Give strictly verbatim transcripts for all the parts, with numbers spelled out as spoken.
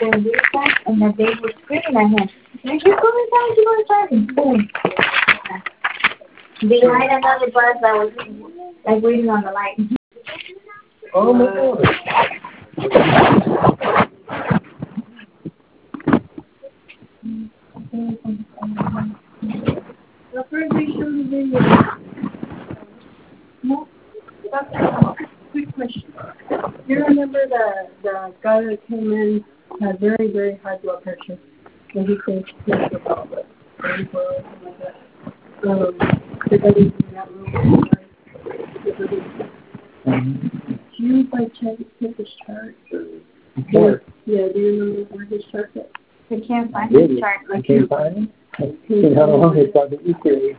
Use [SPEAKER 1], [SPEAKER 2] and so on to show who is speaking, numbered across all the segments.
[SPEAKER 1] the recess, and the baby was screaming at him. Like, you're going back, you're going back, and boom. Behind another bus that was like waiting on the light.
[SPEAKER 2] Oh my God.
[SPEAKER 3] The first they showed the video. No, quick question. You remember the the guy that came in had very very high blood pressure, and he said he was about like thirty-four or something like that. Um, the guy was in that room. Do you by chance get his chart?
[SPEAKER 2] Chart?
[SPEAKER 3] Yeah, do you remember where his chart is?
[SPEAKER 1] I can't find his chart.
[SPEAKER 2] I can't find him? You how long it's got to equal.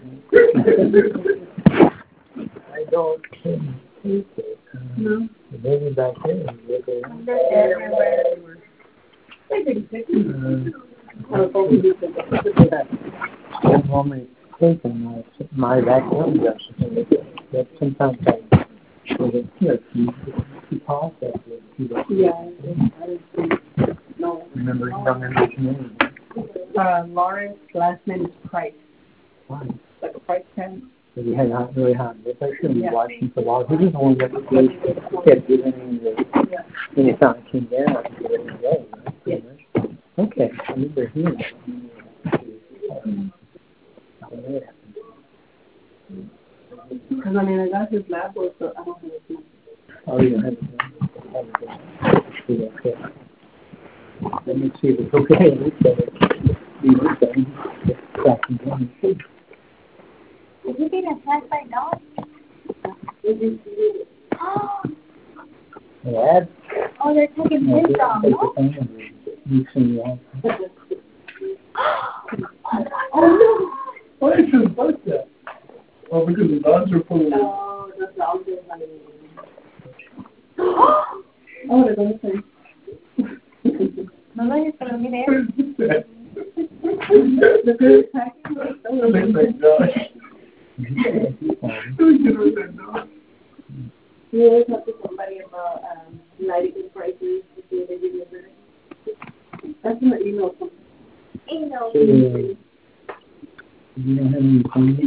[SPEAKER 2] I don't think it.
[SPEAKER 3] No.
[SPEAKER 2] Maybe back there.
[SPEAKER 1] Everywhere.
[SPEAKER 2] I'm normally taking my, my vacuum brush. But sometimes I you know, you pause that.
[SPEAKER 3] Yeah, I didn't no.
[SPEAKER 2] Remember, you don't remember his name.
[SPEAKER 3] Uh, Lawrence, last name is Price.
[SPEAKER 2] Why?
[SPEAKER 3] Like a price tag.
[SPEAKER 2] So he had not really hot blood pressure and
[SPEAKER 3] Yeah.
[SPEAKER 2] watched him for a while. He was the one that was kept giving him the,
[SPEAKER 3] Yeah.
[SPEAKER 2] when he found it came down, he gave it away, right?
[SPEAKER 3] Yes.
[SPEAKER 2] Okay, I remember him.
[SPEAKER 3] Because I mean, I got his lab work, so I don't have his number.
[SPEAKER 2] Oh, you don't have it. Okay. Let me see if it's okay. It looks better.
[SPEAKER 1] Is he being attacked by dogs?
[SPEAKER 2] What?
[SPEAKER 1] Oh, they're taking his dog, no?
[SPEAKER 2] You've seen that.
[SPEAKER 1] Oh, no.
[SPEAKER 2] Why is it like that? Oh, because the dogs are full of...
[SPEAKER 3] Oh, the dogs are funny. Oh, they're going to say.
[SPEAKER 1] No lo oyes, pero mire.
[SPEAKER 3] The good attacking?
[SPEAKER 2] Oh my gosh.
[SPEAKER 3] You always talk to somebody about um, medical prices to see if they give you a better. That's in the email something.
[SPEAKER 1] Email.
[SPEAKER 2] So, you don't have any phone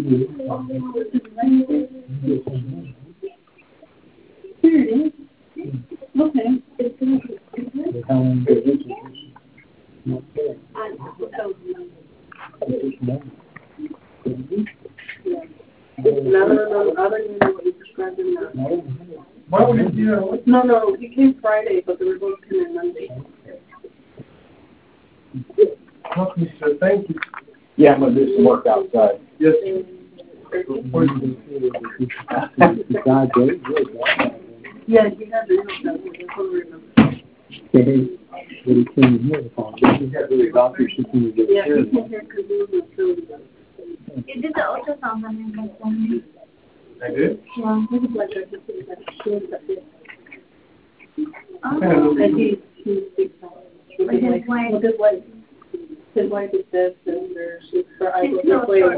[SPEAKER 3] Here it is. Okay. It's going to
[SPEAKER 2] be how long does it take? Not fair.
[SPEAKER 3] I don't know.
[SPEAKER 2] It's more.
[SPEAKER 3] Yeah. No, no, no. I don't even know what you prescribed him now.
[SPEAKER 2] No. Why would it be that?
[SPEAKER 3] No, no. He came Friday, but the results came in Monday.
[SPEAKER 2] Okay, sir. Thank you. Yeah, I'm going to do some work outside. Yes.
[SPEAKER 3] Yeah, you have the email.
[SPEAKER 2] Okay. But he came here to call. He had really doctors who can get
[SPEAKER 3] Yeah,
[SPEAKER 2] care
[SPEAKER 3] he
[SPEAKER 2] of
[SPEAKER 3] came here because he was in Philly.
[SPEAKER 1] You did the ultrasound on him yesterday.
[SPEAKER 2] I did?
[SPEAKER 1] Yeah.
[SPEAKER 3] He was like, I just was like, she was like this.
[SPEAKER 1] Oh.
[SPEAKER 3] And he, he's big time.
[SPEAKER 1] With his wife.
[SPEAKER 3] With his wife. His wife is dead, and they're, she's her eyes
[SPEAKER 1] She's
[SPEAKER 3] are
[SPEAKER 1] still
[SPEAKER 3] way.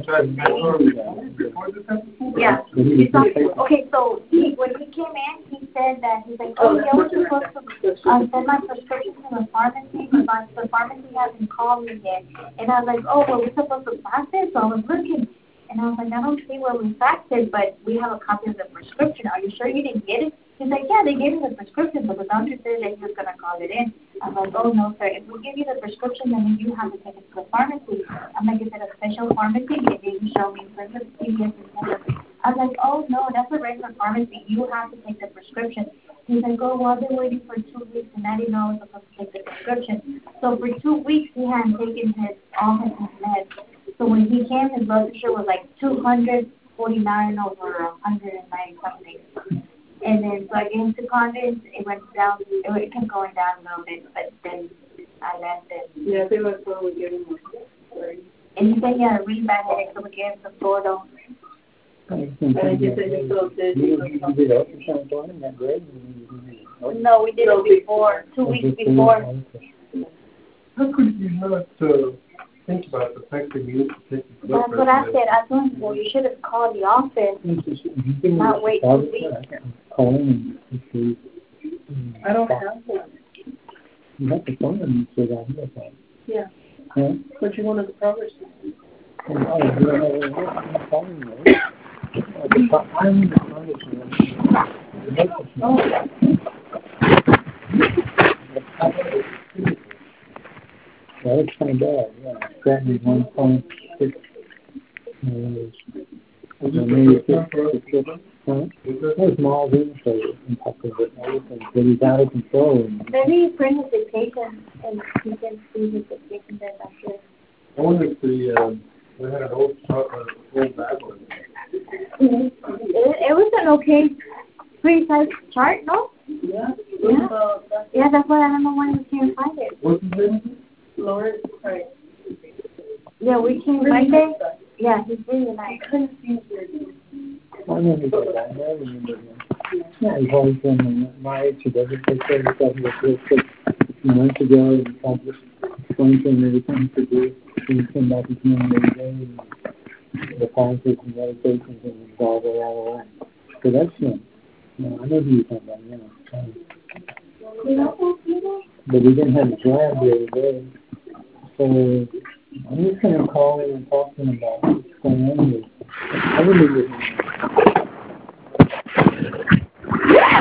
[SPEAKER 1] Yeah. He's not, okay, so he, when he came in, he said that, he's like, oh, yeah, I was supposed to uh, send my prescription to the pharmacy, but my, the pharmacy hasn't called me yet. And I was like, oh, well, we're supposed to fax it? So I was looking. And I was like, I don't see where we faxed it, but we have a copy of the prescription. Are you sure you didn't get it? He's like, yeah, they gave me the prescription, but the doctor said that he was going to call it in. I'm like, oh, no, sir. If we give you the prescription, then you have to take it to the pharmacy. I'm like, is it a special pharmacy? It didn't show me. So it's C V S report. I was like, oh, no, that's a regular pharmacy. You have to take the prescription. He's like, oh, well, I've been waiting for two weeks, and I didn't know I was supposed to take the prescription. So for two weeks, he hadn't taken his, all his meds. So when he came, his blood pressure was like two hundred forty-nine over one hundred ninety something. And then, so I gave him two condoms. It went down, it kept going down a little bit, but then I left it.
[SPEAKER 3] Yeah, they were probably giving him thirty.
[SPEAKER 1] And he said he had a really bad headache, so we gave him some Florida.
[SPEAKER 3] And he said he felt dead.
[SPEAKER 1] No, we did it before, two weeks before.
[SPEAKER 2] How could you not uh, think about the fact that you need to take the blood
[SPEAKER 1] That's what I said. I told him, well, you should have called the office, not wait two weeks.
[SPEAKER 3] I don't have one.
[SPEAKER 2] You have to phone them and say that here, okay?
[SPEAKER 3] Yeah.
[SPEAKER 2] Huh?
[SPEAKER 3] But you wanted the progress.
[SPEAKER 2] Oh, you don't have any phone, right? Uh, the pro- I'm the progress one. The message one. Well, it's kind of bad, yeah. Threatening one point six. Uh, maybe six, six, six, huh? There's small things so on top of it, everything, but he's out of control.
[SPEAKER 1] Maybe you bring his dictation and he can see his dictation then after.
[SPEAKER 4] I wonder if the, um, we had an old, uh, old bad one.
[SPEAKER 1] Mm-hmm. It, it was an okay, pretty size chart, no?
[SPEAKER 3] Yeah.
[SPEAKER 1] Yeah. Yeah, that's why I don't know why we can't find it.
[SPEAKER 4] What's his name?
[SPEAKER 3] Lawrence Price.
[SPEAKER 1] Yeah, we came Monday. Yeah, he's really nice.
[SPEAKER 3] I couldn't see his
[SPEAKER 2] I remember that, I know, remember him. Yeah, he's always been my age, he doesn't take care of himself, he was real sick a few months ago, and I just explained to him everything he could do. He came back and came every day, and the concerts and meditations, and it was all the way out of line. So that's him. You know, I know who you're talking about, you know. Um, but we didn't have a drive the other day, so I'm just going to call him and talk to him about what's going on with him. I really didn't.